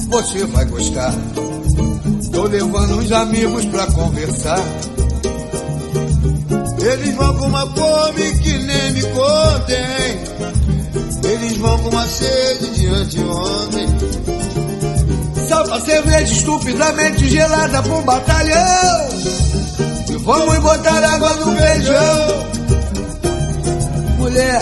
você vai gostar. Tô levando uns amigos pra conversar. Eles vão com uma fome que nem me contem. Eles vão com uma sede de anteontem. Salva cerveja estupidamente gelada pra um batalhão. E vamos botar água no feijão. Mulher,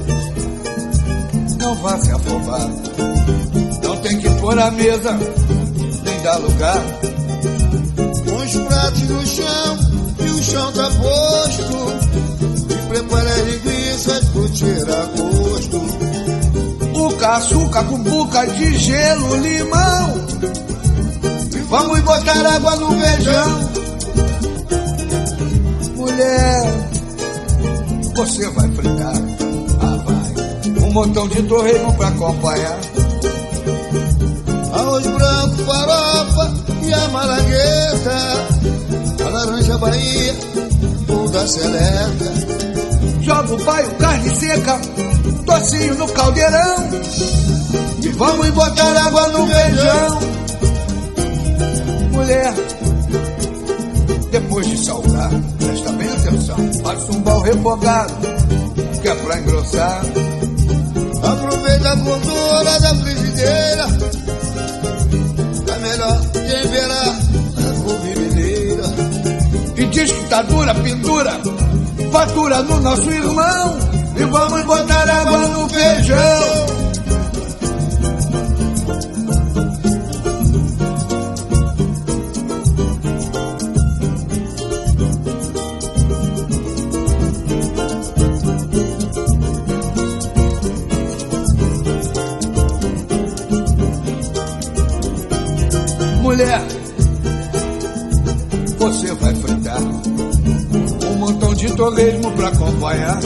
não vá se afobar. Não tem que pôr a mesa, nem dar lugar. Uns pratos no chão e o chão tá posto. E prepara as linguiças por tirar gosto. Buca, açúcar com buca de gelo, limão. E vamos botar água no feijão. Mulher, você vai fritar. Ah, vai. Um montão de torresmo pra acompanhar. Arroz branco, farofa e a malagueta. A laranja Bahia, ou da seleta. Joga o paio, carne seca, tocinho no caldeirão. E vamos botar água no feijão. Mulher, depois de salgar, presta bem atenção. Passa um bal refogado, que é pra engrossar. Aproveita a gordura da frigideira. Tá melhor temperar a couve mineira. E diz que tá dura, pendura, fatura no nosso irmão. E vamos botar água no feijão. Mulher, você vai fritar um montão de torresmo pra acompanhar.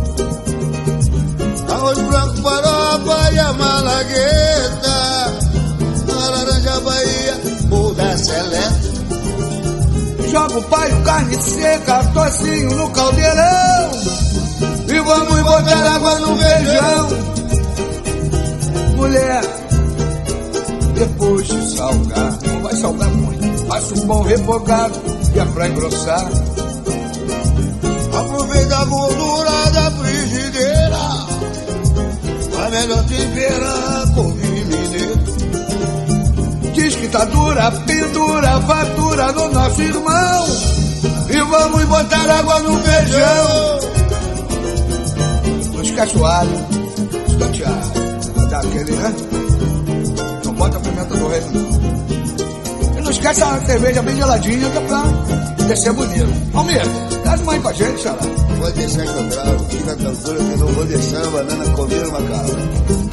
Arroz branco, farofa e a malagueta. A laranja Bahia ou da seleta. Joga o paio, carne seca, tocinho no caldeirão. E vamos botar água no feijão. Mulher, depois de salgar, não vai salgar muito, faça um bom refogado, que é pra engrossar. Aproveita a gordura da frigideira. A melhor temperar a couve mineira. Diz que tá dura, pendura, fatura no nosso irmão. E vamos botar água no feijão. Não esquece o alho, escanteado, dá aquele, né? Não bota a pimenta do reino, não. E não esquece a cerveja bem geladinha, que é pra descer bonito. Almir, traz uma aí com a gente, xará. Pode deixar que eu gravo, fica tranquilo que eu não vou deixar a banana comer uma cara.